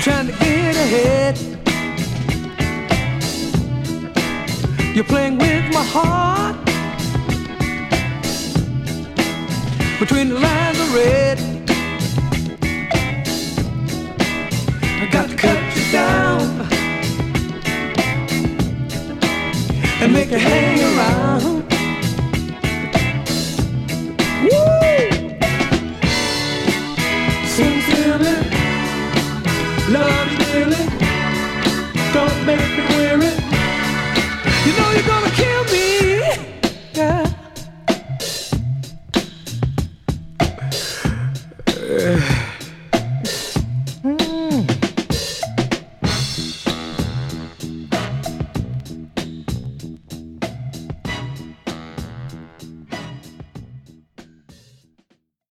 trying to get ahead. You're playing with my heart between the lines of red. I got to cut you down and make you hang around.